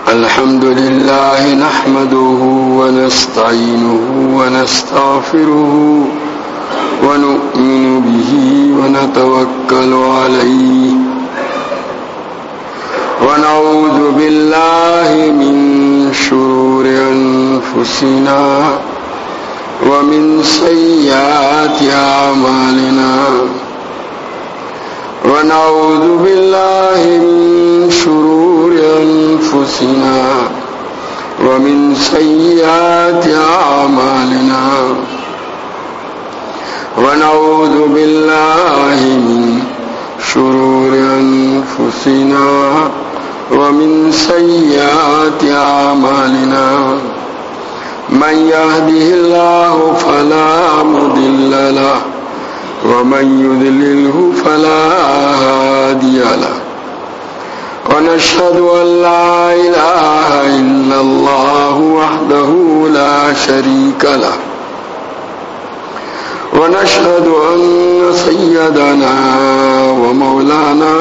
الحمد لله نحمده ونستعينه ونستغفره ونؤمن به ونتوكل عليه ونعوذ بالله من شرور أنفسنا ومن سيئات أعمالنا ونعوذ بالله من شرور أنفسنا ومن سيئات أعمالنا ونعوذ بالله من شرور أنفسنا ومن سيئات أعمالنا من يهده الله فلا مضل له ومن يضلله فلا هادي له ونشهد أن لا إله إلا الله وحده لا شريك له ونشهد أن سيدنا ومولانا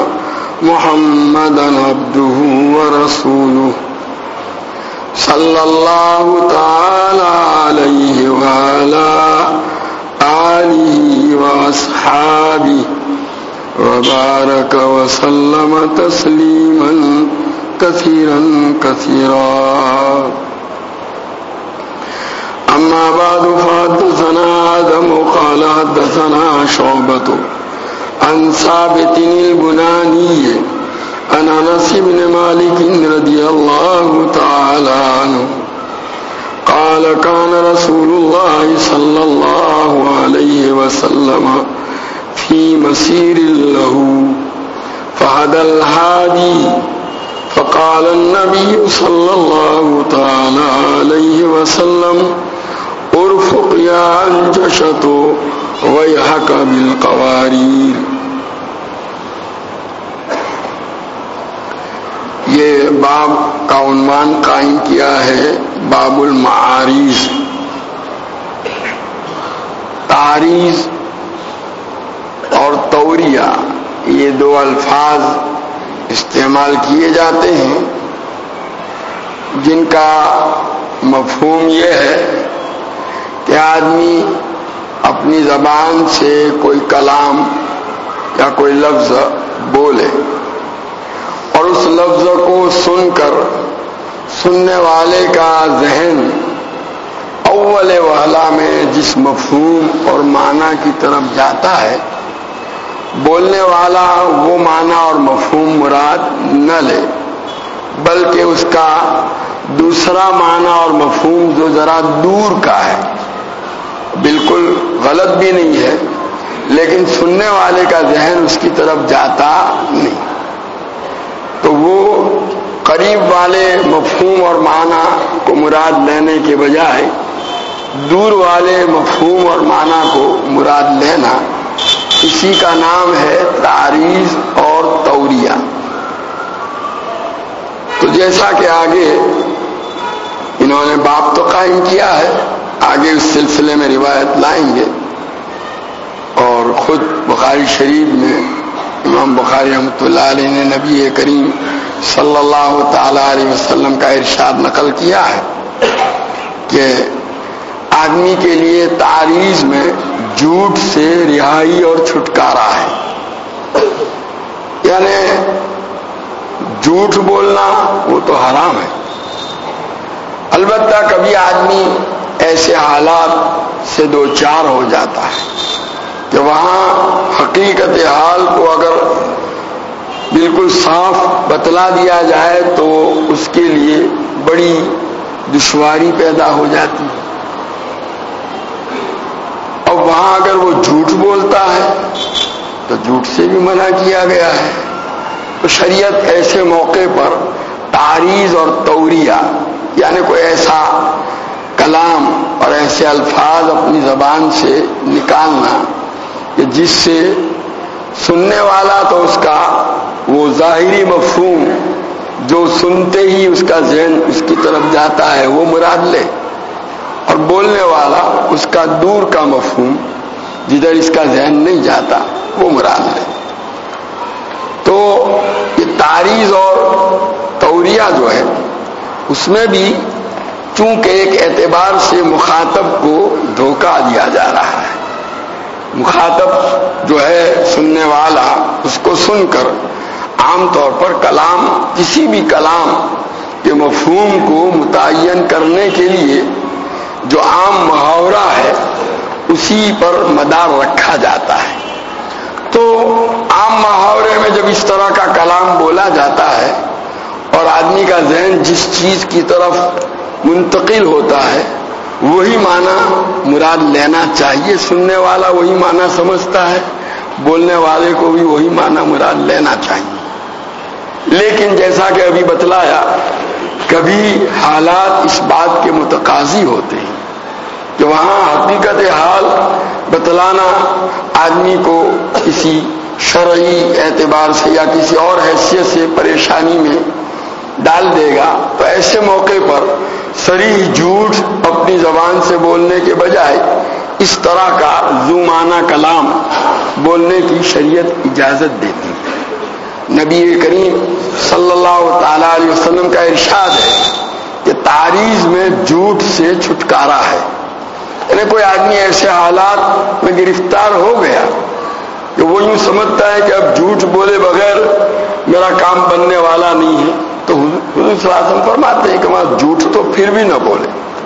محمدا عبده ورسوله صلى الله تعالى عليه وعلى آله وأصحابه وبارك وسلم تسليما كثيرا كثيرا أما بعد فحدثنا آدم قال حدثنا شعبة عن ثابت البناني عن أنس بن مالك رضي الله تعالى عنه قال كان رسول الله صلى الله عليه وسلم في مسير له فهدى الهادي فقال النبي صلى الله تعالى عليه وسلم ارفق يا أنجشة ويحك بالقوارير. یہ باب کا عنوان قائم کیا ہے باب المعاریض. تعریض اور توریہ یہ دو الفاظ استعمال کیے جاتے ہیں جن کا مفہوم یہ ہے کہ آدمی اپنی زبان سے کوئی کلام یا کوئی لفظ بولے اور اس لفظ کو سن کر سننے والے کا ذہن اول وہلہ میں جس مفہوم اور معنی کی طرف جاتا ہے بولنے والا وہ معنی اور مفہوم مراد نہ لے بلکہ اس کا دوسرا معنی اور مفہوم جو ذرا دور کا ہے، بالکل غلط بھی نہیں ہے لیکن سننے والے کا ذہن اس کی طرف جاتا نہیں، تو وہ قریب والے مفہوم اور معنی کو مراد لینے کے بجائے دور والے مفہوم اور معنی کو مراد لینا، اسی کا نام ہے تعریض اور توریہ. تو جیسا کہ آگے انہوں نے باب تو قائم کیا ہے، آگے اس سلسلے میں روایت لائیں گے اور خود بخاری شریف میں امام بخاری رحمۃ اللہ علیہ نے نبی کریم صلی اللہ تعالی علیہ وسلم کا ارشاد نقل کیا ہے کہ آدمی کے لیے تعریض میں جھوٹ سے رہائی اور چھٹکارا ہے. یعنی جھوٹ بولنا وہ تو حرام ہے، البتہ کبھی آدمی ایسے حالات سے دوچار ہو جاتا ہے کہ وہاں حقیقت حال کو اگر بالکل صاف بتلا دیا جائے تو اس کے لیے بڑی دشواری پیدا ہو جاتی ہے، اور وہاں اگر وہ جھوٹ بولتا ہے تو جھوٹ سے بھی منع کیا گیا ہے. تو شریعت ایسے موقع پر تعریض اور توریہ یعنی کوئی ایسا کلام اور ایسے الفاظ اپنی زبان سے نکالنا کہ جس سے سننے والا تو اس کا وہ ظاہری مفہوم جو سنتے ہی اس کا ذہن اس کی طرف جاتا ہے وہ مراد لے، اور بولنے والا اس کا دور کا مفہوم جدھر اس کا ذہن نہیں جاتا وہ مراد لے. تو یہ تعریض اور مغوریہ جو ہے اس میں بھی چونکہ ایک اعتبار سے مخاطب کو دھوکہ دیا جا رہا ہے. مخاطب جو ہے سننے والا اس کو سن کر عام طور پر کلام کسی بھی کلام کے مفہوم کو متعین کرنے کے لیے جو عام محاورہ ہے اسی پر مدار رکھا جاتا ہے. تو عام محاورے میں جب اس طرح کا کلام بولا جاتا ہے اور آدمی کا ذہن جس چیز کی طرف منتقل ہوتا ہے وہی معنی مراد لینا چاہیے. سننے والا وہی معنی سمجھتا ہے, بولنے والے کو بھی وہی معنی مراد لینا چاہیے. لیکن جیسا کہ ابھی بتلایا کبھی حالات اس بات کے متقاضی ہوتے ہیں کہ وہاں حقیقت حال بتلانا آدمی کو کسی شرعی اعتبار سے یا کسی اور حیثیت سے پریشانی میں ڈال دے گا. تو ایسے موقع پر صریح جھوٹ اپنی زبان سے بولنے کے بجائے اس طرح کا ذو معنی کلام بولنے کی شریعت اجازت دیتی ہے. نبی کریم صلی اللہ تعالی علیہ وسلم کا ارشاد ہے کہ تعریض میں جھوٹ سے چھٹکارا ہے. یعنی کوئی آدمی ایسے حالات میں گرفتار ہو گیا کہ وہ یوں سمجھتا ہے کہ اب جھوٹ بولے بغیر میرا کام بننے والا نہیں ہے, تو حضور صلی اللہ علیہ وسلم فرماتے ہیں کہ وہاں جھوٹ تو پھر بھی نہ بولے.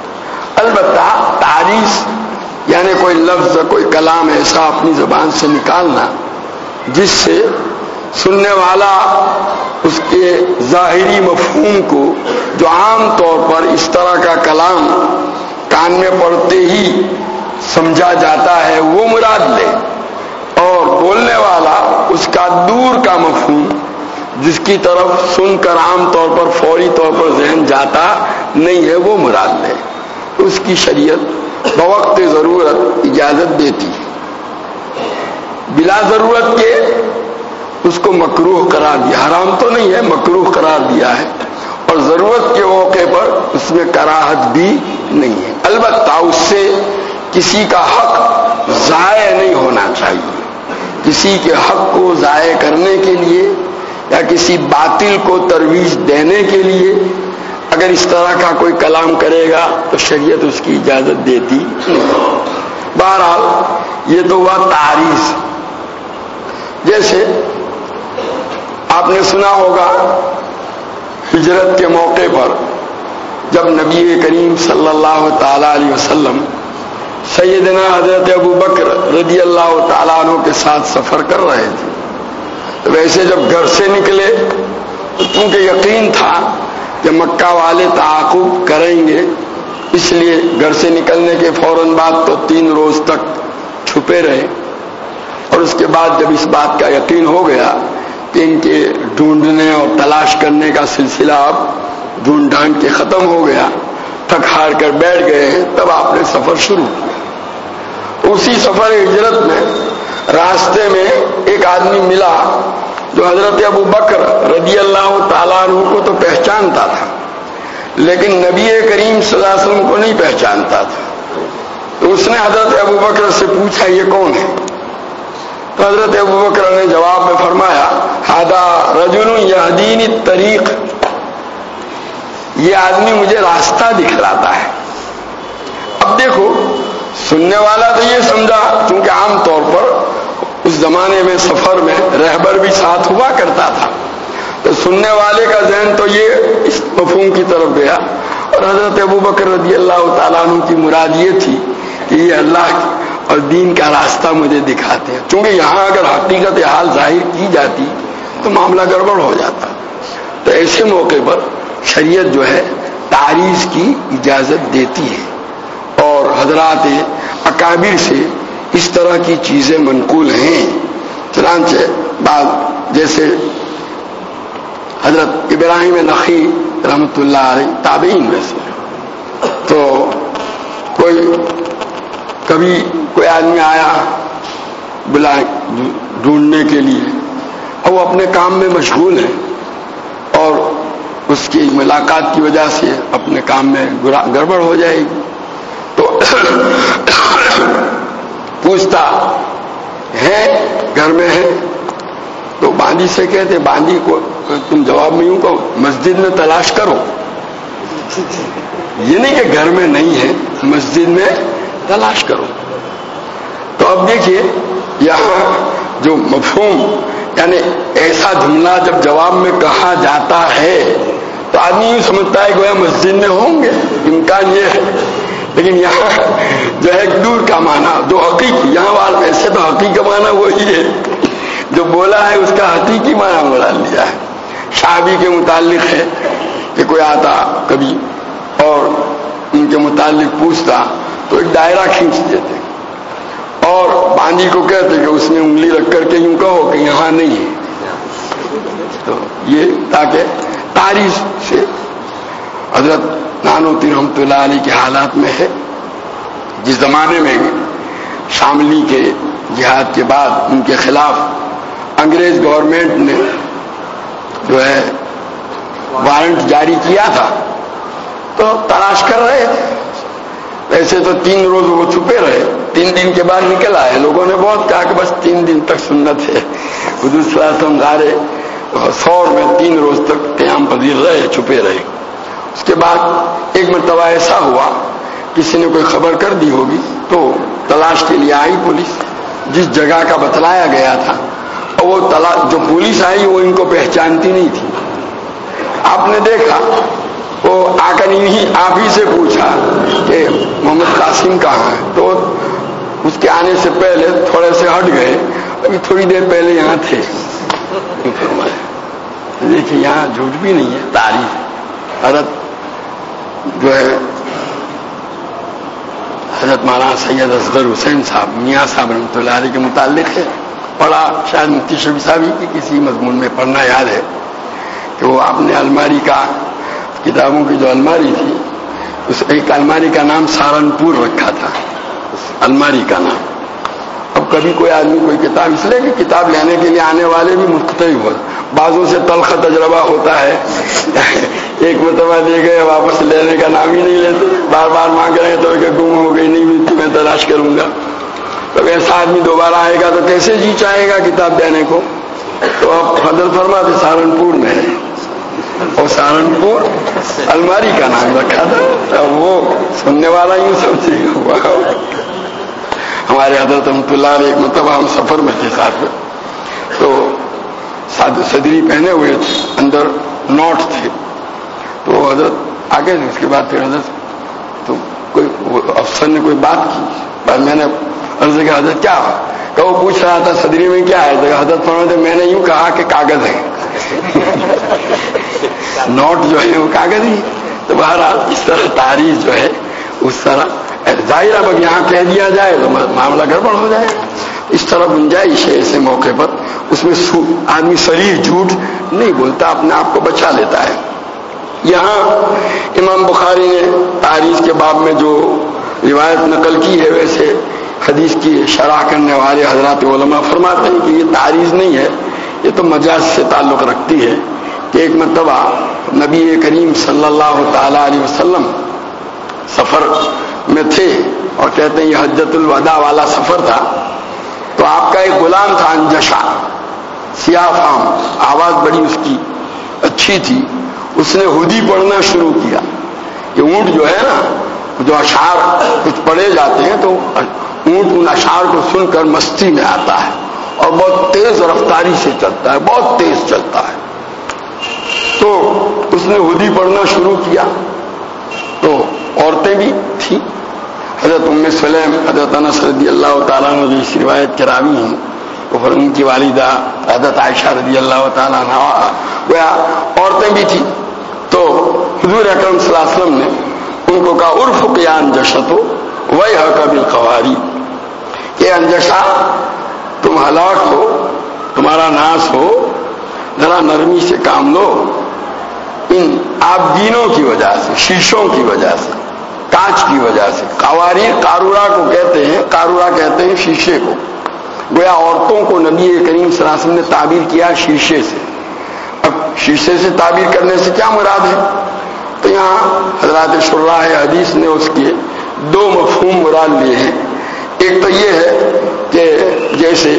البتہ تعریض یعنی کوئی لفظ کوئی کلام ایسا اپنی زبان سے نکالنا جس سے سننے والا اس کے ظاہری مفہوم کو جو عام طور پر اس طرح کا کلام کان میں پڑتے ہی سمجھا جاتا ہے وہ مراد لے, اور بولنے والا اس کا دور کا مفہوم جس کی طرف سن کر عام طور پر فوری طور پر ذہن جاتا نہیں ہے وہ مراد لے. اس کی شریعت بوقت ضرورت اجازت دیتی ہے. بلا ضرورت کے اس کو مکروہ قرار دیا, حرام تو نہیں ہے, مکروہ قرار دیا ہے, اور ضرورت کے موقع پر اس میں کراہت بھی نہیں ہے. البتہ اس سے کسی کا حق ضائع نہیں ہونا چاہیے. کسی کے حق کو ضائع کرنے کے لیے یا کسی باطل کو ترویج دینے کے لیے اگر اس طرح کا کوئی کلام کرے گا تو شریعت اس کی اجازت دیتی نہیں. بہرحال یہ تو ہوا تعریض. جیسے آپ نے سنا ہوگا ہجرت کے موقع پر جب نبی کریم صلی اللہ تعالی علیہ وسلم سیدنا حضرت ابو بکر رضی اللہ تعالیٰ عنہ کے ساتھ سفر کر رہے تھے, تو ویسے جب گھر سے نکلے تو چونکہ یقین تھا کہ مکہ والے تعاقب کریں گے, اس لیے گھر سے نکلنے کے فوراً بعد تو 3 روز تک چھپے رہے, اور اس کے بعد جب اس بات کا یقین ہو گیا کہ ان کے ڈھونڈنے اور تلاش کرنے کا سلسلہ اب ڈھونڈ ڈھانڈ کے ختم ہو گیا, تھک ہار کر بیٹھ گئے ہیں, تب آپ نے سفر شروع کیا. اسی سفر ہجرت میں راستے میں ایک آدمی ملا جو حضرت ابو بکر رضی اللہ تعالیٰ عنہ کو تو پہچانتا تھا لیکن نبی کریم صلی اللہ علیہ وسلم کو نہیں پہچانتا تھا. تو اس نے حضرت ابو بکر سے پوچھا یہ کون ہے؟ تو حضرت ابو بکر نے جواب میں فرمایا ھذا رجل یہدینی الطریق, یہ آدمی مجھے راستہ دکھلاتا ہے. اب دیکھو سننے والا تو یہ سمجھا, کیونکہ عام طور پر اس زمانے میں سفر میں رہبر بھی ساتھ ہوا کرتا تھا, تو سننے والے کا ذہن تو یہ اس مفہوم کی طرف گیا, اور حضرت ابو بکر رضی اللہ تعالیٰ عنہ کی مراد یہ تھی کہ یہ اللہ اور دین کا راستہ مجھے دکھاتے ہیں. چونکہ یہاں اگر حقیقت حال ظاہر کی جاتی تو معاملہ گڑبڑ ہو جاتا. تو ایسے موقع پر شریعت جو ہے تعریض کی اجازت دیتی ہے, اور حضرات اکابر سے اس طرح کی چیزیں منقول ہیں. چنانچہ بعض جیسے حضرت ابراہیم نخعی رحمۃ اللہ علیہ تابعین میں سے, تو کبھی کوئی آدمی آیا بلا ڈھونڈنے کے لیے, اور وہ اپنے کام میں مشغول ہے, اور اس کی ملاقات کی وجہ سے اپنے کام میں گڑبڑ ہو جائے گی, تو پوچھتا ہے گھر میں ہے, تو باندی سے کہتے باندی کو تم جواب میں یوں کہو مسجد میں تلاش کرو، یہ نہیں کہ گھر میں نہیں ہے، مسجد میں تلاش کرو۔ تو اب دیکھیے یہاں جو مفہوم یعنی ایسا جملہ جب جواب میں کہا جاتا ہے تو آدمی یوں سمجھتا ہے گویا مسجد میں ہوں گے، امکان یہ ہے، لیکن یہاں جو ہے دور کا معنی جو حقیقی یہاں والے ایسے تو حقیقی معنی وہی ہے جو بولا ہے، اس کا حقیقی معنی بولا لیا ہے۔ شعبی کے متعلق ہے کہ کوئی آتا کبھی اور ان کے متعلق پوچھتا تو ایک دائرہ کھینچ دیتے اور باندی کو کہتے کہ اس نے انگلی رکھ کر کے یوں کہو کہ یہاں نہیں ہے، تو یہ تاکہ تاریخ سے حضرت نانوتی رحمۃ اللہ علیہ کے حالات میں ہے، جس زمانے میں شاملی کے جہاد کے بعد ان کے خلاف انگریز گورنمنٹ نے جو ہے وارنٹ جاری کیا تھا تو تلاش کر رہے تھے۔ ایسے تو 3 روز وہ چھپے رہے، 3 دن کے بعد نکل آئے، لوگوں نے بہت کہا کہ بس 3 دن تک سنت ہے، حضور صلی اللہ علیہ وسلم غارے ثور میں 3 روز تک قیام پذیر رہے، چھپے رہے۔ اس کے بعد ایک مرتبہ ایسا ہوا کسی نے کوئی خبر کر دی ہوگی تو تلاش کے لیے آئی پولیس، جس جگہ کا بتلایا گیا تھا، اور وہ جو پولیس آئی وہ ان کو پہچانتی نہیں تھی۔ آپ نے دیکھا وہ آ کر آپ ہی سے پوچھا کہ محمد قاسم کہاں ہے، تو اس کے آنے سے پہلے تھوڑے سے ہٹ گئے، ابھی تھوڑی دیر پہلے یہاں تھے۔ دیکھیے یہاں جھوٹ بھی نہیں ہے، تعریف حضرت جو ہے حضرت مولانا سید اصغر حسین صاحب میاں صاحب رحمۃ اللہ علیہ کے متعلق ہے، پڑھا شاید مفتی شفیع صاحب کی کسی مضمون میں پڑھنا یاد ہے کہ وہ آپ نے الماری کا کتابوں کی جو الماری تھی اس ایک الماری کا نام سہارنپور رکھا تھا، الماری کا نام۔ اب کبھی کوئی آدمی کوئی کتاب اس لیے کہ کتاب لینے کے لیے آنے والے بھی مختلف ہوتے، بعضوں سے تلخ تجربہ ہوتا ہے، ایک مرتبہ دے گئے واپس لینے کا نام ہی نہیں لیتے، بار بار مانگ رہے تو کہ گم ہو گئی نہیں ملتی میں تلاش کروں گا۔ تو ایسا آدمی دوبارہ آئے گا تو کیسے جی چاہے گا کتاب دینے کو؟ تو اب حضرت فرماتے سہارنپور میں ہے، اور سہارنپور الماری کا نام رکھا تھا۔ وہ سننے والا یوں سمجھے گا ہمارے حضرت رحمۃ اللہ علیہ ایک مرتبہ ہم سفر میں تھے ساتھ میں، تو صدری پہنے ہوئے تھے، اندر نوٹ تھے، تو حضرت آگے اس کے بعد پھر حضرت تو کوئی افسر نے کوئی بات کی، بعد میں نے عرض کیا حضرت کیا کہ وہ پوچھ رہا تھا صدری میں کیا ہے، حضرت فرماتے میں نے یوں کہا کہ کاغذ ہے نوٹ جو ہے وہ کاغذ ہی۔ تو بہرحال اس طرح تعریف جو ہے اس طرح ظاہر اب یہاں کہہ دیا جائے تو معاملہ گڑبڑ ہو جائے، اس طرح گنجائش ہے ایسے موقع پر، اس میں آدمی صریح جھوٹ نہیں بولتا، اپنے آپ کو بچا لیتا ہے۔ یہاں امام بخاری نے تعریف کے باب میں جو روایت نقل کی ہے ویسے حدیث کی شرح کرنے والے حضرات علماء فرماتے ہیں کہ یہ تعریف نہیں ہے، یہ تو مجاز سے تعلق رکھتی ہے کہ ایک مرتبہ نبی کریم صلی اللہ تعالی علیہ وسلم سفر میں تھے اور کہتے ہیں یہ حجۃ الوداع والا سفر تھا، تو آپ کا ایک غلام تھا انجشا، سیاہ فام، آواز بڑی اس کی اچھی تھی، اس نے ہدی پڑھنا شروع کیا۔ یہ اونٹ جو ہے نا، جو اشعار کچھ پڑھے جاتے ہیں تو اونٹ ان اشعار کو سن کر مستی میں آتا ہے اور بہت تیز رفتاری سے چلتا ہے، بہت تیز چلتا ہے۔ تو اس نے ہدی پڑھنا شروع کیا، تو عورتیں بھی تھیں، حضرت ام سلیم، حضرت انس رضی اللہ تعالیٰ عنہ جو اس روایت کے راوی ہیں، اور ان کی والدہ حضرت عائشہ رضی اللہ تعالیٰ عنہ، گویا عورتیں بھی تھیں۔ تو حضور اکرم صلی اللہ علیہ وسلم نے ان کو کہا ارفق یا انجشتو ویحک بالقواری، کہ انجشا تم ہلاک ہو، تمہارا ناس ہو، ذرا نرمی سے کام لو، ان آبگینوں کی وجہ سے، شیشوں کی وجہ سے، کانچ کی وجہ سے۔ قواری قارورہ کو کہتے ہیں، قارورہ کہتے ہیں شیشے کو، گویا عورتوں کو نبی کریم صلی اللہ علیہ وسلم نے تعبیر کیا شیشے سے۔ اب شیشے سے تعبیر کرنے سے کیا مراد ہے؟ تو یہاں حضرات شراح حدیث نے اس کے 2 مفہوم مراد لیے ہیں۔ ایک تو یہ ہے کہ جیسے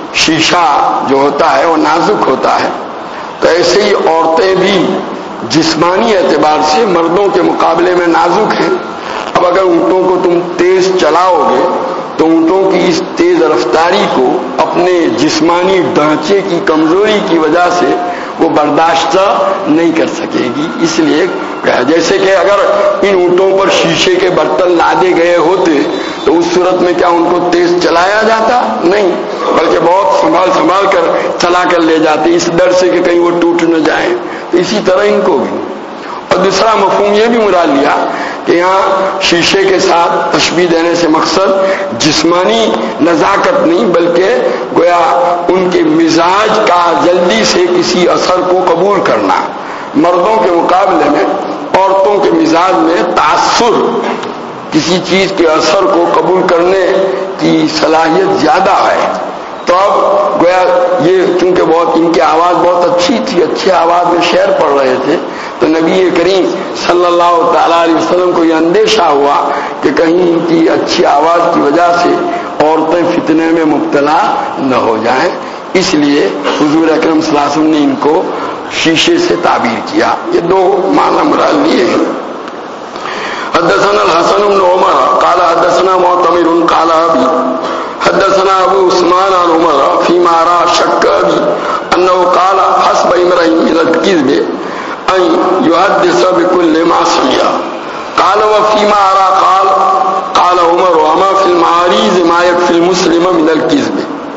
شیشہ جو ہوتا ہے وہ نازک ہوتا ہے، تو ایسے ہی عورتیں بھی جسمانی اعتبار سے مردوں کے مقابلے میں نازک ہیں۔ اب اگر اونٹوں کو تم تیز چلاؤ گے تو اونٹوں کی اس تیز رفتاری کو اپنے جسمانی ڈھانچے کی کمزوری کی وجہ سے وہ برداشت نہیں کر سکے گی۔ اس لیے جیسے کہ اگر ان اونٹوں پر شیشے کے برتن لادے گئے ہوتے تو اس صورت میں کیا ان کو تیز چلایا جاتا؟ نہیں، بلکہ بہت سنبھال کر چلا کر لے جاتے، اس ڈر سے کہ کہیں وہ ٹوٹ نہ جائیں۔ تو اسی طرح ان کو بھی۔ اور دوسرا مفہوم یہ بھی مراد لیا کہ یہاں شیشے کے ساتھ تشبیہ دینے سے مقصد جسمانی نزاکت نہیں، بلکہ گویا ان کے مزاج کا جلدی سے کسی اثر کو قبول کرنا۔ مردوں کے مقابلے میں عورتوں کے مزاج میں تاثر، کسی چیز کے اثر کو قبول کرنے کی صلاحیت زیادہ ہے۔ تو اب گویا یہ چونکہ بہت ان کی آواز بہت اچھی تھی، اچھی آواز میں شعر پڑھ رہے تھے، تو نبی کریم صلی اللہ تعالیٰ علیہ وسلم کو یہ اندیشہ ہوا کہ کہیں ان کی اچھی آواز کی وجہ سے عورتیں فتنے میں مبتلا نہ ہو جائیں، اس لیے حضور اکرم صلی اللہ علیہ وسلم نے ان کو شیشے سے تعبیر کیا۔ یہ دو معنی مراد لیے ہیں۔ حدثنا الحسن بن عمر قال حدثنا معتمر قال ابي حدثنا ابو عثمان عن عمر فيما را شك ابي انه قال حسب امرئ من الكذب ان يحدث بكل ما سمع قال وفيما را قال عمر وما في المعاريض ما يكفي المسلم من الكذب۔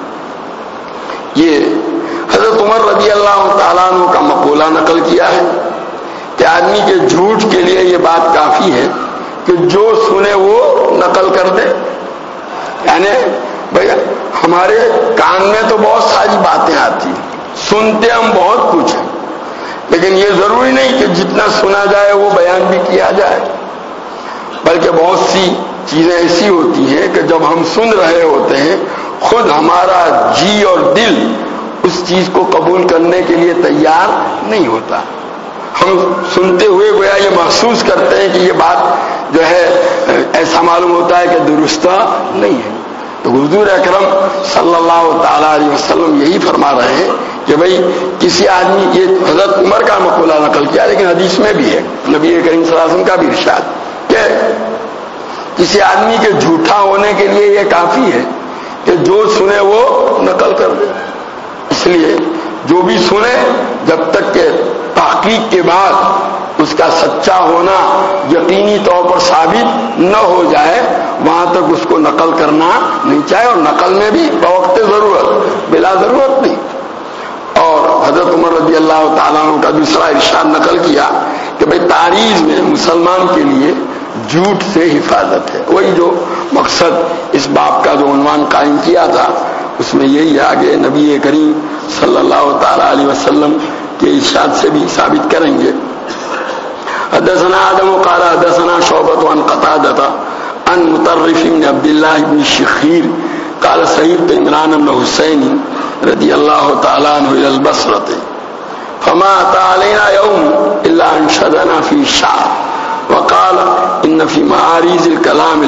یہ حضرت عمر رضی اللہ تعالیٰ عنہ کا مقولہ نقل کیا ہے کہ آدمی کے جھوٹ کے لیے یہ بات کافی ہے کہ جو سنے وہ نقل کر دے۔ یعنی بھائی ہمارے کان میں تو بہت ساری باتیں آتی ہیں، سنتے ہم بہت کچھ ہیں، لیکن یہ ضروری نہیں کہ جتنا سنا جائے وہ بیان بھی کیا جائے، بلکہ بہت سی چیزیں ایسی ہوتی ہیں کہ جب ہم سن رہے ہوتے ہیں خود ہمارا جی اور دل اس چیز کو قبول کرنے کے لیے تیار نہیں ہوتا۔ ہم سنتے ہوئے گویا یہ محسوس کرتے ہیں کہ یہ بات جو ہے ایسا معلوم ہوتا ہے کہ درست نہیں ہے۔ تو حضور اکرم صلی اللہ تعالیٰ علیہ وسلم یہی فرما رہے ہیں کہ بھئی کسی آدمی، یہ حضرت عمر کا مقولہ نقل کیا لیکن حدیث میں بھی ہے، نبی کریم صلی اللہ علیہ وسلم کا بھی ارشاد کہ کسی آدمی کے جھوٹا ہونے کے لیے یہ کافی ہے کہ جو سنے وہ نقل کر دے۔ اس لیے جو بھی سنے جب تک کہ تحقیق کے بعد اس کا سچا ہونا یقینی طور پر ثابت نہ ہو جائے وہاں تک اس کو نقل کرنا نہیں چاہیے، اور نقل میں بھی بوقت ضرورت، بلا ضرورت نہیں۔ اور حضرت عمر رضی اللہ تعالیٰ عنہ کا دوسرا ارشاد نقل کیا کہ بھئی تعریض میں مسلمان کے لیے جھوٹ سے حفاظت ہے۔ وہی جو مقصد اس باب کا جو عنوان قائم کیا تھا اس میں یہی آگے نبی کریم صلی اللہ تعالیٰ علیہ وسلم کے ارشاد سے بھی ثابت کریں گے۔ حدثنا آدم قال حدثنا شعبة عن قتادة عن مطرف بن عبد الله بن شخير قال سيرت عمران بن حسين رضي الله تعالى عنه إلى البصرة فما أتى علينا يوم إلا أنشدنا في الشعر وقال إن في معاريض الكلام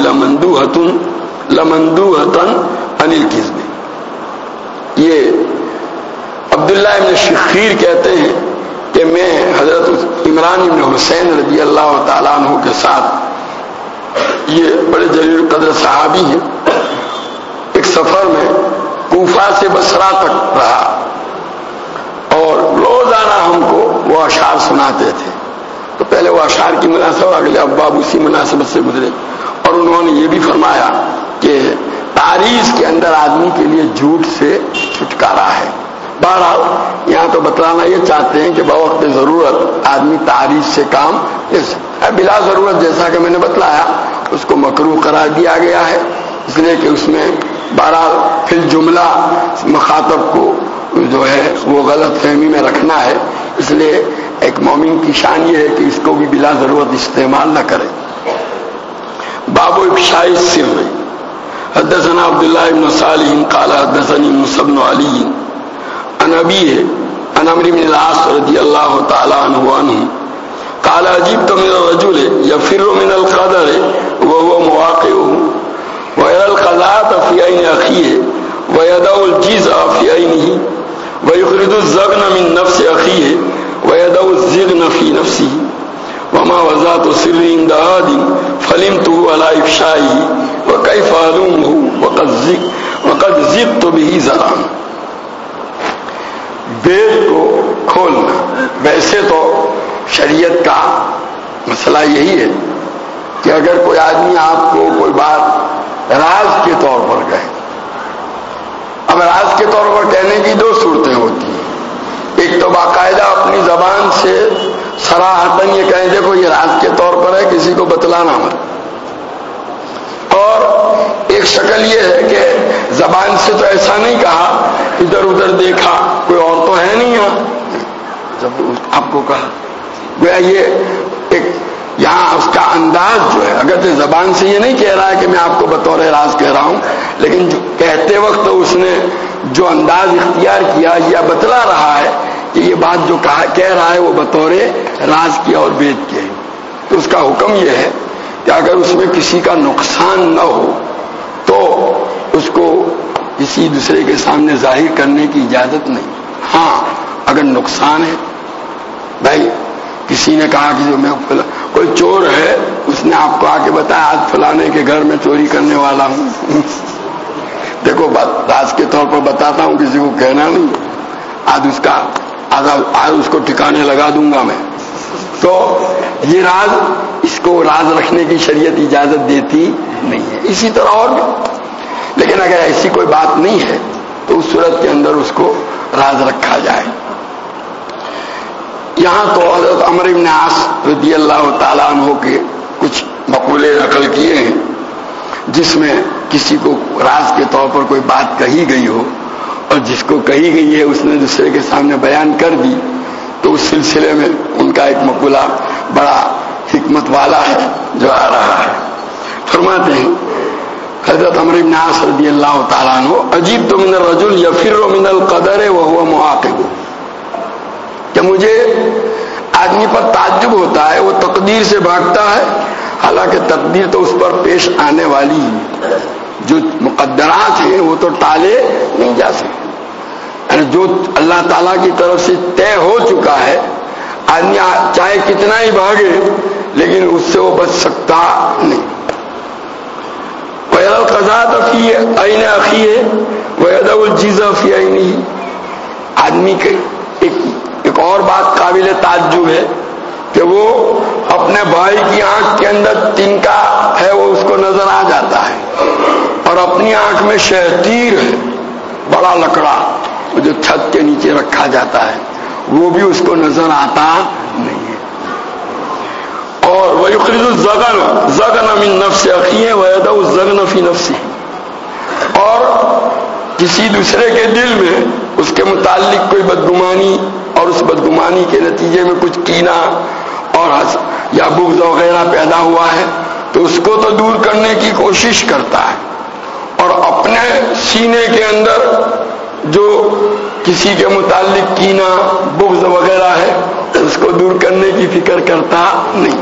لمندوحة عن الكذب۔ یہ عبداللہ ابن شخیر کہتے ہیں کہ میں حضرت عمران بن حسین رضی اللہ تعالیٰ عنہ کے ساتھ، یہ بڑے جلیل قدر صحابی ہیں، ایک سفر میں کوفہ سے بصرہ تک رہا اور روزانہ ہم کو وہ اشعار سناتے تھے۔ تو پہلے وہ اشعار کی مناسبت، اگلے ابواب اسی مناسبت سے گزرے، اور انہوں نے یہ بھی فرمایا کہ تعریض کے اندر آدمی کے لیے جھوٹ سے چھٹکارا ہے۔ بہرحال یہاں تو بتلانا یہ چاہتے ہیں کہ بوقت ضرورت آدمی تعریض سے کام لے سکتا ہے، بلا ضرورت جیسا کہ میں نے بتلایا اس کو مکروہ قرار دیا گیا ہے، اس لیے کہ اس میں بہرحال فی الجملہ مخاطب کو جو ہے وہ غلط فہمی میں رکھنا ہے، اس لیے ایک مومن کی شان یہ ہے کہ اس کو بھی بلا ضرورت استعمال نہ کرے۔ باب افشاء السر۔ حدثنا عبداللہ بن صالح قال حدثني موسى بن علي عن أبيه عن عمرو بن العاص رضي الله تعالى عنه قال عجبت من الرجل يفر من القدر وهو مواقعه ويرى القضاء في عين أخيه وَيَدَعُ الْجِزْءَ فِي عَيْنِهِ وَيُخْرِجُ الزَّغْنَ مِن نَّفْسِ أَخِيهِ وَيَدَعُ الزِّغْنَ فِي نَفْسِهِ وَمَا وَزَاتُ سِرٍّ عِندَ أَحَدٍ فَلِمْتُهُ عَلَى إِفْشَائِهِ وَكَيْفَ أَلُومُهُ وَقَدْ زِغْتُ بِهِ زَلَامًا۔ بید کو کھولنا، ویسے تو شریعت کا مسئلہ یہی ہے کہ اگر کوئی آدمی آپ کو کوئی بات راز کے طور پر کہے، اب راز کے طور پر کہنے کی دو صورتیں ہوتی ہیں، ایک تو باقاعدہ اپنی زبان سے صراحتاً یہ کہیں دیکھو یہ راز کے طور پر ہے، کسی کو بتلانا مت، اور ایک شکل یہ ہے کہ زبان سے تو ایسا نہیں کہا، ادھر ادھر دیکھا کوئی اور تو ہے نہیں یہاں، جب آپ کو کہا گویا یہ ایک یہاں اس کا انداز جو ہے، اگر تو زبان سے یہ نہیں کہہ رہا ہے کہ میں آپ کو بطور راز کہہ رہا ہوں، لیکن جو کہتے وقت اس نے جو انداز اختیار کیا یا بتلا رہا ہے کہ یہ بات جو کہہ رہا ہے وہ بطور راز کی اور بید کی ہے، تو اس کا حکم یہ ہے کہ اگر اس میں کسی کا نقصان نہ ہو تو اس کو کسی دوسرے کے سامنے ظاہر کرنے کی اجازت نہیں۔ ہاں اگر نقصان ہے، بھائی کسی نے کہا کہ جو میں کوئی چور ہے، اس نے آپ کو آ کے بتایا آج فلانے کے گھر میں چوری کرنے والا ہوں، دیکھو بات راز کے طور پر بتاتا ہوں، کسی کو کہنا نہیں، آج اس کو ٹھکانے لگا دوں گا میں، تو یہ راز، اس کو راز رکھنے کی شریعت اجازت دیتی نہیں ہے۔ اسی طرح اور بھی، لیکن اگر ایسی کوئی بات نہیں ہے تو اس صورت کے اندر اس کو راز رکھا جائے۔ یہاں تو حضرت عمرو بن عاص رضی اللہ تعالیٰ عنہ کے کچھ مقولے نقل کیے ہیں جس میں کسی کو راز کے طور پر کوئی بات کہی گئی ہو اور جس کو کہی گئی ہے اس نے دوسرے کے سامنے بیان کر دی، تو اس سلسلے میں ان کا ایک مقولہ بڑا حکمت والا ہے جو آ رہا ہے۔ فرماتے ہیں حضرت عمرو بن عاص رضی اللہ تعالیٰ عنہ، عجیبت من الرجل یفر من القدر وهو معاقب، کہ مجھے آدمی پر تعجب ہوتا ہے، وہ تقدیر سے بھاگتا ہے حالانکہ تقدیر تو اس پر پیش آنے والی ہے، جو مقدرات ہیں وہ تو ٹالے نہیں جا سکتے، یعنی جو اللہ تعالیٰ کی طرف سے طے ہو چکا ہے، آدمی چاہے کتنا ہی بھاگے لیکن اس سے وہ بچ سکتا نہیں۔ وَيَرَى الْقَذَاةَ فِي عَيْنِ أَخِيهِ وَيَدَعُ الْجِزْءَ فِي عَيْنِهِ، آدمی کے ایک اور بات قابل تعجب ہے کہ وہ اپنے بھائی کی آنکھ کے اندر تنکا ہے وہ اس کو نظر آ جاتا ہے، اور اپنی آنکھ میں شہتیر ہے، بڑا لکڑا جو چھت کے نیچے رکھا جاتا ہے وہ بھی اس کو نظر آتا نہیں ہے۔ اور وَيُخْرِجُ الزَّغْنَ مِن نَّفْسِ أَخِيهِ وَيَدَعُ الزَّغْنَ فِي نَفْسِهِ، اور کسی دوسرے کے دل میں اس کے متعلق کوئی بدگمانی اور اس بدگمانی کے نتیجے میں کچھ کینہ اور یا بغض وغیرہ پیدا ہوا ہے تو اس کو تو دور کرنے کی کوشش کرتا ہے، اور اپنے سینے کے اندر جو کسی کے متعلق کینہ بغض وغیرہ ہے اس کو دور کرنے کی فکر کرتا نہیں۔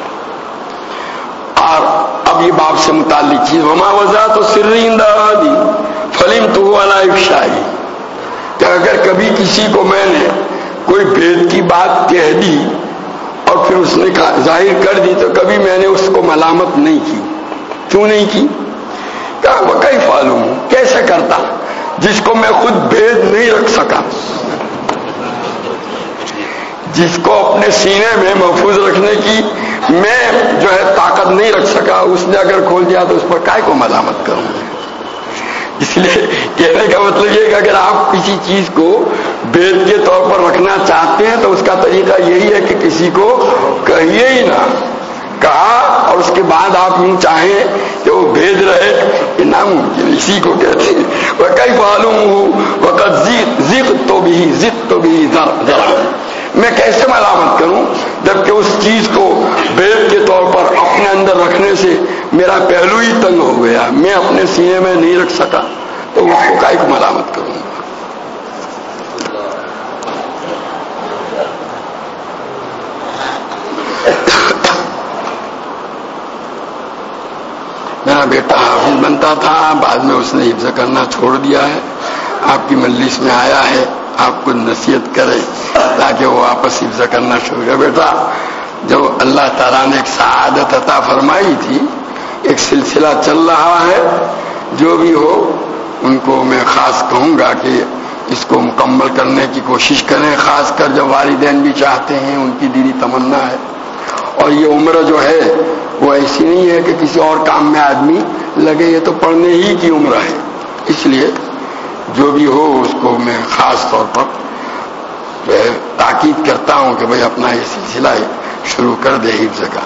اور اب یہ باب سے متعلق چیز، وما وضعت سر عند احد فلمته على افشائه، کہ اگر کبھی کسی کو میں نے کوئی بید کی بات کہہ دی اور پھر اس نے ظاہر کر دی تو کبھی میں نے اس کو ملامت نہیں کی۔ کیوں نہیں کی؟ کہا وَكَيْفَ أَلُومُ، کیسے کرتا جس کو میں خود بید نہیں رکھ سکا، جس کو اپنے سینے میں محفوظ رکھنے کی میں جو ہے طاقت نہیں رکھ سکا، اس نے اگر کھول دیا تو اس پر کائے کو ملامت کروں۔ اس لیے کہنے کا مطلب یہ کہ اگر آپ کسی چیز کو بید کے طور پر رکھنا چاہتے ہیں تو اس کا طریقہ یہی ہے کہ کسی کو کہیے ہی نہ، کہا اور اس کے بعد آپ یوں چاہیں کہ وہ بید رہے، یہ ناممکن، اسی کو کہتے ہیں وَكَيْفَ أَلُومُهُ وَقَدْ زِغْتُ بِهِ ذَرًا، میں کیسے ملامت کروں جبکہ اس چیز کو بید کے طور پر اپنے اندر رکھنے سے میرا پہلو ہی تنگ ہو گیا، میں اپنے سینے میں نہیں رکھ سکا تو اس کو کائے کو ملامت کروں۔ میرا بیٹا حافظ بنتا تھا، بعد میں اس نے حفظ کرنا چھوڑ دیا ہے، آپ کی مجلس میں آیا ہے، آپ کو نصیحت کرے تاکہ وہ واپس حفظ کرنا شروع کرے۔ بیٹا جو اللہ تعالیٰ نے ایک سعادت عطا فرمائی تھی، ایک سلسلہ چل رہا ہے، جو بھی ہو ان کو میں خاص کہوں گا کہ اس کو مکمل کرنے کی کوشش کریں، خاص کر جب والدین بھی چاہتے ہیں، ان کی دلی تمنا ہے۔ اور یہ عمر جو ہے وہ ایسی نہیں ہے کہ کسی اور کام میں آدمی لگے، یہ تو پڑھنے ہی کی عمر ہے، اس لیے جو بھی ہو اس کو میں خاص طور پر تاکید کرتا ہوں کہ بھئی اپنا یہ سلسلہ شروع کر دے حفظ کا۔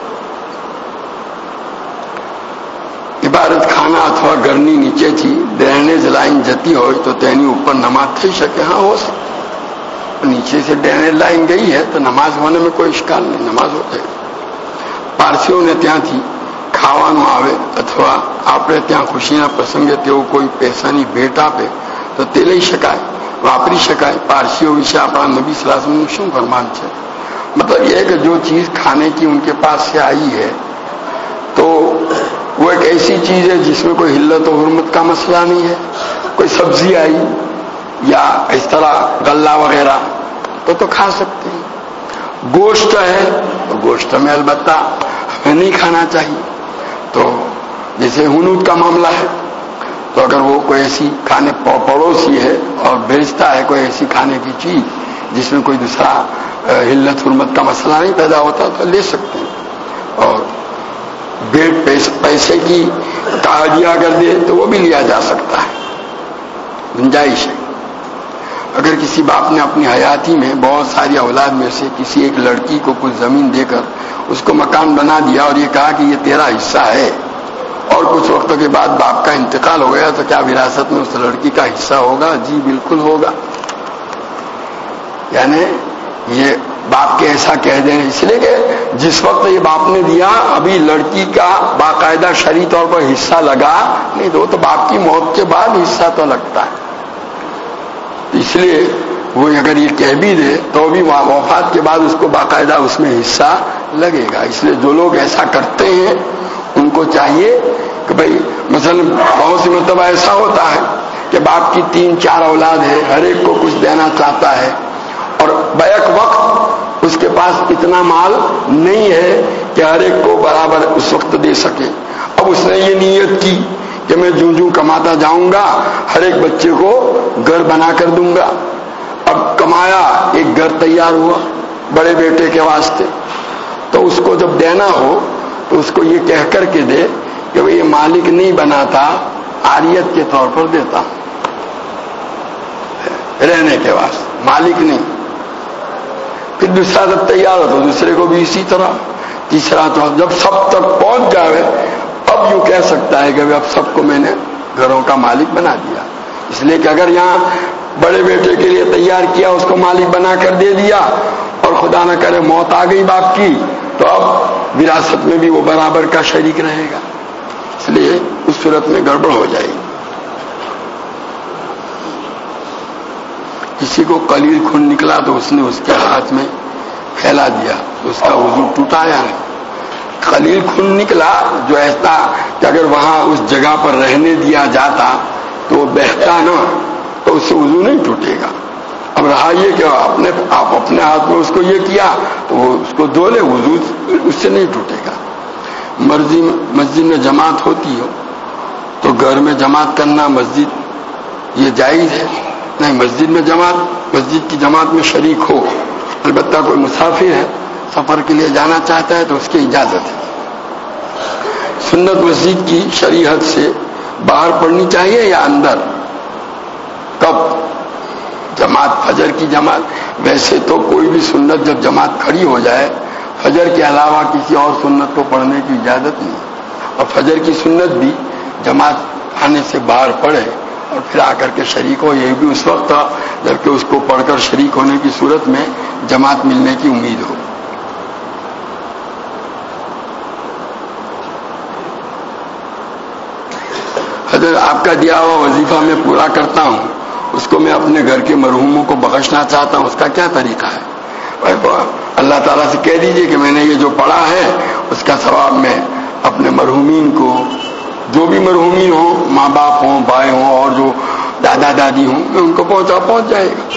عبادت خانہ اتھوا گرنی نیچے تھی، ڈرینیج لائن جتی ہوئی تو تینی اوپر نماز تھی شکے، ہاں ہو سکتا، نیچے سے ڈرینیج لائن گئی ہے تو نماز ہونے میں کوئی اشکال نہیں، نماز ہو جائے۔ پارسیوں نے ત્યાં થી ખાવાનું આવે અથવા આપણે ત્યાં ખુશીના પ્રસંગે તેઓ કોઈ પૈસાની ભેટ આપે તો તે લઈ શકાય, વાપરી શકાય। પારસીઓ વિશે આપણા નબી સલ્લલ્લાહુ અલૈહિ વસલ્લમનું શું ફરમાન છે? مطلب یہ ہے کہ جو چیز کھانے کی ان کے پاس سے آئی ہے تو وہ ایک ایسی چیز ہے جس میں کوئی حلت و حرمت کا مسئلہ نہیں ہے۔ کوئی سبزی آئی یا اس طرح غلہ وغیرہ تو کھا سکتے ہیں۔ گوشت ہے تو گوشت میں البتہ ہمیں نہیں کھانا چاہیے۔ تو جیسے ہنود کا معاملہ ہے تو اگر وہ کوئی ایسی کھانے پڑوسی ہے اور بھیجتا ہے کوئی ایسی کھانے کی چیز جس میں کوئی دوسرا حلت حرمت کا مسئلہ نہیں پیدا ہوتا تو لے سکتے ہیں۔ اور بھیٹ پیسے کی ہدیہ اگر دے تو وہ بھی لیا جا سکتا ہے، گنجائش ہے۔ اگر کسی باپ نے اپنی حیاتی میں بہت ساری اولاد میں سے کسی ایک لڑکی کو کچھ زمین دے کر اس کو مکان بنا دیا اور یہ کہا کہ یہ تیرا حصہ ہے، اور کچھ وقت کے بعد باپ کا انتقال ہو گیا تو کیا وراثت میں اس لڑکی کا حصہ ہوگا؟ جی بالکل ہوگا۔ یعنی یہ باپ کے ایسا کہہ دیں، اس لیے کہ جس وقت یہ باپ نے دیا ابھی لڑکی کا باقاعدہ شرعی طور پر حصہ لگا نہیں، تو باپ کی موت کے بعد حصہ تو لگتا ہے۔ اس لیے وہ اگر یہ کہہ بھی دے تو بھی وفات کے بعد اس کو باقاعدہ اس میں حصہ لگے گا۔ اس لیے جو لوگ ایسا کرتے ہیں ان کو چاہیے کہ بھئی مثلا بہت سی مرتبہ ایسا ہوتا ہے کہ باپ کی 3-4 اولاد ہے، ہر ایک کو کچھ دینا چاہتا ہے اور بیک وقت اس کے پاس اتنا مال نہیں ہے کہ ہر ایک کو برابر اس وقت دے سکے۔ اب اس نے یہ نیت کی کہ میں جوں کماتا جاؤں گا ہر ایک بچے کو گھر بنا کر دوں گا۔ اب کمایا، ایک گھر تیار ہوا بڑے بیٹے کے واسطے، تو اس کو جب دینا ہو تو اس کو یہ کہہ کر کے دے کہ وہ یہ مالک نہیں بناتا، عاریت کے طور پر دیتا ہوں رہنے کے واسطے، مالک نہیں۔ پھر دوسرا جب تیار ہو تو دوسرے کو بھی اسی طرح، تیسرا تو جب سب تک پہنچ جائے اب یوں کہہ سکتا ہے کہ اب سب کو میں نے گھروں کا مالک بنا دیا۔ اس لیے کہ اگر یہاں بڑے بیٹے کے لیے تیار کیا، اس کو مالک بنا کر دے دیا اور خدا نہ کرے موت آ گئی باپ کی تو اب وراثت میں بھی وہ برابر کا شریک رہے گا، اس لیے اس صورت میں گڑبڑ ہو جائے گی۔ کسی کو قلیل خون نکلا تو اس نے اس کے ہاتھ میں پھیلا دیا تو اس کا وضو ٹوٹا یا نہیں؟ قلیل خون نکلا جو ایسا کہ اگر وہاں اس جگہ پر رہنے دیا جاتا تو وہ بہتا نہ تو اس سے وضو نہیں ٹوٹے گا۔ اب رہا یہ کہ آپ اپنے ہاتھ میں اس کو یہ کیا تو وہ اس کو دھو لے، وضو اس سے نہیں ٹوٹے گا۔ مسجد میں جماعت ہوتی ہو تو گھر میں جماعت کرنا مسجد یہ جائز ہے؟ نہیں، مسجد میں جماعت، مسجد کی جماعت میں شریک ہو، البتہ کوئی مسافر ہے سفر کے لیے جانا چاہتا ہے تو اس کی اجازت ہے۔ سنت مسجد کی شریعت سے باہر پڑھنی چاہیے یا اندر؟ کب؟ جماعت فجر کی جماعت، ویسے تو کوئی بھی سنت جب جماعت کھڑی ہو جائے فجر کے علاوہ کسی اور سنت کو پڑھنے کی اجازت نہیں، اور فجر کی سنت بھی جماعت آنے سے باہر پڑھے اور پھر آ کر کے شریک ہو، یہ بھی اس وقت جبکہ اس کو پڑھ کر شریک ہونے کی صورت میں جماعت ملنے کی امید ہو۔ حضرت آپ کا دیا ہوا وظیفہ میں پورا کرتا ہوں، اس کو میں اپنے گھر کے مرحوموں کو بخشنا چاہتا ہوں، اس کا کیا طریقہ ہے؟ اللہ تعالیٰ سے کہہ دیجئے کہ میں نے یہ جو پڑھا ہے اس کا ثواب میں اپنے مرحومین کو جو بھی مرحومین ہوں، ماں باپ ہوں، بھائی ہوں، اور جو دادا دادی ہوں، میں ان کو پہنچ جائے گا۔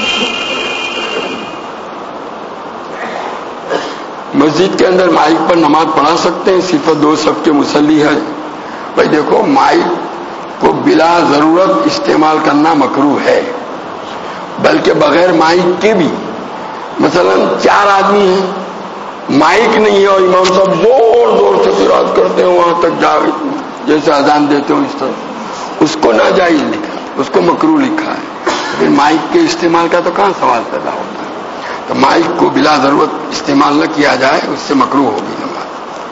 مسجد کے اندر مائک پر نماز پڑھا سکتے ہیں، صرف 2 صف کے مصلی ہے۔ بھائی دیکھو، مائک کو بلا ضرورت استعمال کرنا مکروہ ہے، بلکہ بغیر مائک کے بھی، مثلا 4 آدمی ہیں، مائک نہیں ہے اور امام صاحب زور زور سے قرات کرتے ہیں، وہاں تک جا جیسے اذان دیتے ہو اس طرح، اس کو ناجائز لکھا، اس کو مکروہ لکھا ہے۔ پھر مائک کے استعمال کا تو کہاں سوال پیدا ہوتا ہے؟ تو مائک کو بلا ضرورت استعمال نہ کیا جائے، اس سے مکروہ ہوگی نماز۔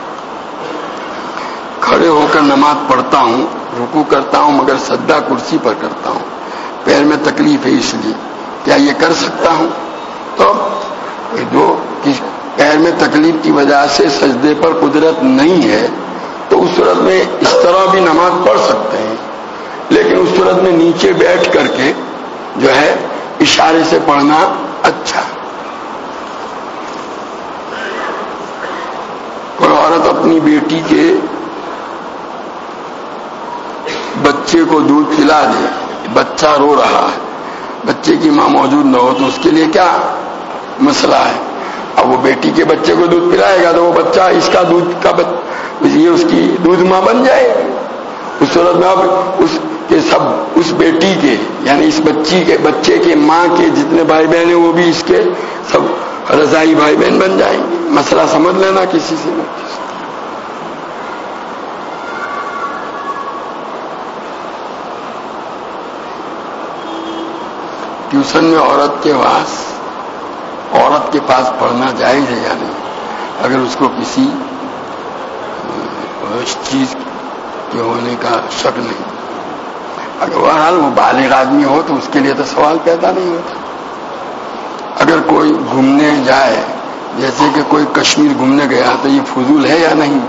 کھڑے ہو کر نماز پڑھتا ہوں، رکوع کرتا ہوں، مگر سجدہ کرسی پر کرتا ہوں، پیر میں تکلیف ہے، اس لیے کیا یہ کر سکتا ہوں؟ تو جو پیر میں تکلیف کی وجہ سے سجدے پر قدرت نہیں ہے، تو اس صورت میں اس طرح بھی نماز پڑھ سکتے ہیں، لیکن اس صورت میں نیچے بیٹھ کر کے جو ہے اشارے سے پڑھنا اچھا۔ کوئی عورت اپنی بیٹی کے بچے کو دودھ پلا دے، بچہ رو رہا ہے، بچے کی ماں موجود نہ ہو، تو اس کے لیے کیا مسئلہ ہے؟ اب وہ بیٹی کے بچے کو دودھ پلائے گا تو وہ بچہ اس کا دودھ کا یہ اس کی دودھ ماں بن جائے گی۔ اس صورت میں اب اس کے سب اس بیٹی کے یعنی اس بچے کے ماں کے جتنے بھائی بہن ہیں وہ بھی اس کے سب رضائی بھائی بہن بن جائیں گے۔ مسئلہ سمجھ لینا کسی سے نہ کسی۔ ٹیوشن میں عورت کے پاس پڑھنا جائز ہے یا نہیں، اگر اس کو کسی چیز کے ہونے کا شک نہیں؟ اگر بہرحال وہ بالغ آدمی ہو تو اس کے لیے تو سوال پیدا نہیں ہوتا۔ اگر کوئی گھومنے جائے، جیسے کہ کوئی کشمیر گھومنے گیا، تو یہ فضول ہے یا نہیں؟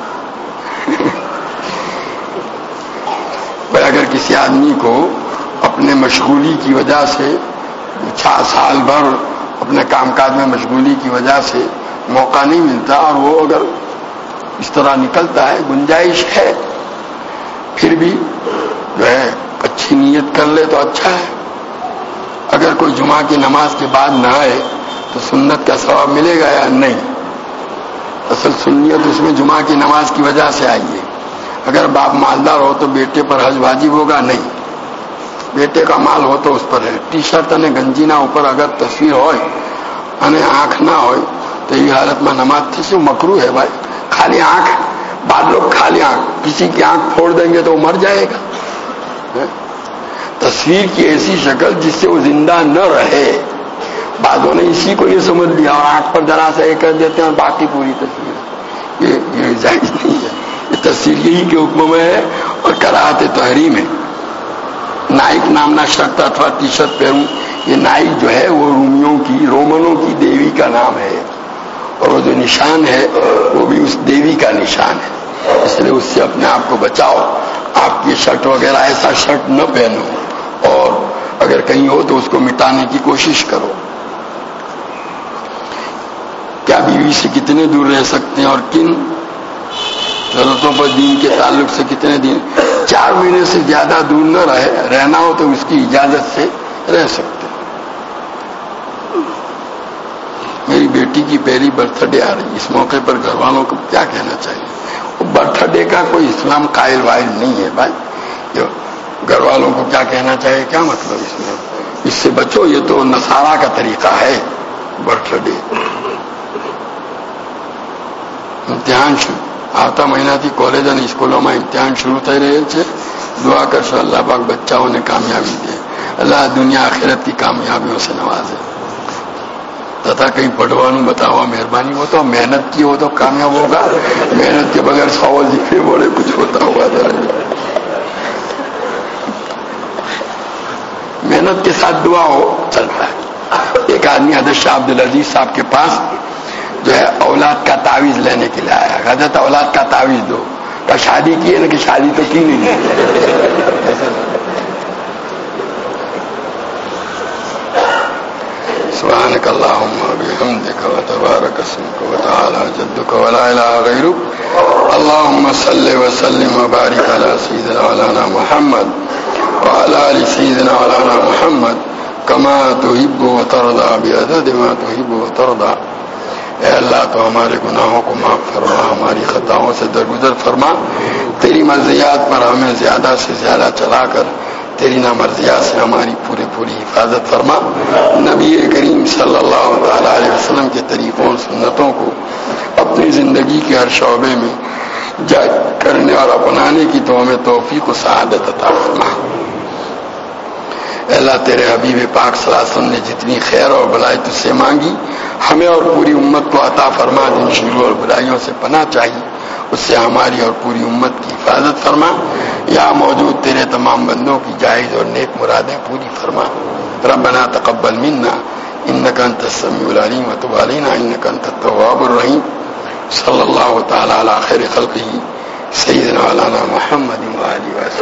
اگر کسی آدمی کو اپنے مشغولی کی وجہ سے 6 سال بھر اپنے کام کاج میں مشغولی کی وجہ سے موقع نہیں ملتا، اور وہ اگر اس طرح نکلتا ہے، گنجائش ہے، پھر بھی جو ہے اچھی نیت کر لے تو اچھا ہے۔ اگر کوئی جمعہ کی نماز کے بعد نہ آئے تو سنت کا ثواب ملے گا یا نہیں؟ اصل سنیت اس میں جمعہ کی نماز کی وجہ سے آئی ہے۔ اگر باپ مالدار ہو تو بیٹے پر حج واجب ہوگا؟ نہیں، بیٹے کا مال ہو تو اس پر ہے۔ ٹی شرٹ نے گنجی نہ اوپر اگر تصویر ہوئے انہیں آنکھ نہ ہوئے تو یہ حالت میں نماز تھی سے مکروہ ہے۔ بھائی خالی آنکھ، بعض لوگ خالی آنکھ، کسی کی آنکھ پھوڑ دیں گے تو وہ مر جائے گا۔ تصویر کی ایسی شکل جس سے وہ زندہ نہ رہے، بعضوں نے اسی کو یہ سمجھ لیا اور آنکھ پر ذرا سا یہ کر دیتے ہیں اور باقی پوری تصویر، یہ جائز نہیں ہے۔ یہ تصویر یہی کے حکم میں ہے اور کراہت تحریم ہے۔ نائک نامنا شرط اتوا ٹی شرٹ پہنوں، یہ نائک جو ہے وہ رومنوں کی دیوی کا نام ہے، اور وہ جو نشان ہے وہ بھی اس دیوی کا نشان ہے، اس لیے اس سے اپنے آپ کو بچاؤ۔ آپ کی شرٹ وغیرہ ایسا شرٹ نہ پہنو، اور اگر کہیں ہو تو اس کو مٹانے کی کوشش کرو۔ کیا بیوی سے کتنے دور رہ سکتے ہیں اور کن ضرورتوں پر دین کے تعلق سے کتنے دن؟ 4 مہینے سے زیادہ دور نہ رہنا ہو تو اس کی اجازت سے رہ سکتے ہیں۔ میری بیٹی کی پہلی برتھ ڈے آ رہی، اس موقع پر گھر والوں کو کیا کہنا چاہیے؟ برتھ ڈے کا کوئی اسلام قائل وائل نہیں ہے بھائی، جو گھر والوں کو کیا کہنا چاہیے، کیا مطلب اس میں؟ اس سے بچو، یہ تو نصارہ کا طریقہ ہے برتھ ڈے۔ امتحان شروع آتا مہینہ تھی، کالج اور اسکولوں میں امتحان شروع થઈ રહ્યો છે۔ دعا کرشو اللہ پاک بچاؤں نے کامیابی دے، اللہ دنیا آخرت کی کامیابیوں سے نوازے۔ تथा کہیں پڑھوانوں بتاوا مہربانی، ہو تو محنت کی ہو تو کامیاب ہوگا، محنت کے بغیر 100 وظیفے بڑے کچھ ہوتا ہوا تھا۔ محنت کے ساتھ دعا ہو چلتا ہے۔ ایک آدمی حضرت شاہ عبدالعزیز صاحب کے پاس جو ہے اولاد کا تعویذ لینے کے لیے آیا، حضرت اولاد کا تعویذ دو، کہ شادی کی ہے نا، کہ شادی تو کی نہیں۔ سبحانک اللہم وبحمدک وتبارک اسمک وتعالی جدک ولا الہ غیرک۔ اللهم صل وسلم وبارك على سيدنا مولانا محمد وعلى آل سيدنا مولانا محمد كما تحب وترضى بعدد ما تحب وترضى. اے اللہ تو ہمارے گناہوں کو معاف فرما، ہماری خطاؤں سے درگزر فرما، تیری مرضیات پر ہمیں زیادہ سے زیادہ چلا کر تیری نامرضیات سے ہماری پوری حفاظت فرما. نبی کریم صلی اللہ تعالی علیہ وسلم کے طریقوں اور سنتوں کو اپنی زندگی کے ہر شعبے میں جاری کرنے اور اپنانے کی تو ہمیں توفیق و سعادت عطا فرما. اے اللہ تیرے حبیب پاک صلی اللہ علیہ وسلم نے جتنی خیر اور بلائی تجھ سے مانگی ہمیں اور پوری امت کو عطا فرما. جن شرور اور برائیوں سے پناہ چاہیے اس سے ہماری اور پوری امت کی حفاظت فرما. یا موجود تیرے تمام بندوں کی جائز اور نیک مرادیں پوری فرما. ربنا تقبل منا انك انت السميع العليم وتب علينا انك انت التواب الرحيم. صلی اللہ تعالی علی خیر خلقہ سیدنا مولانا محمد وآلہ وسلم.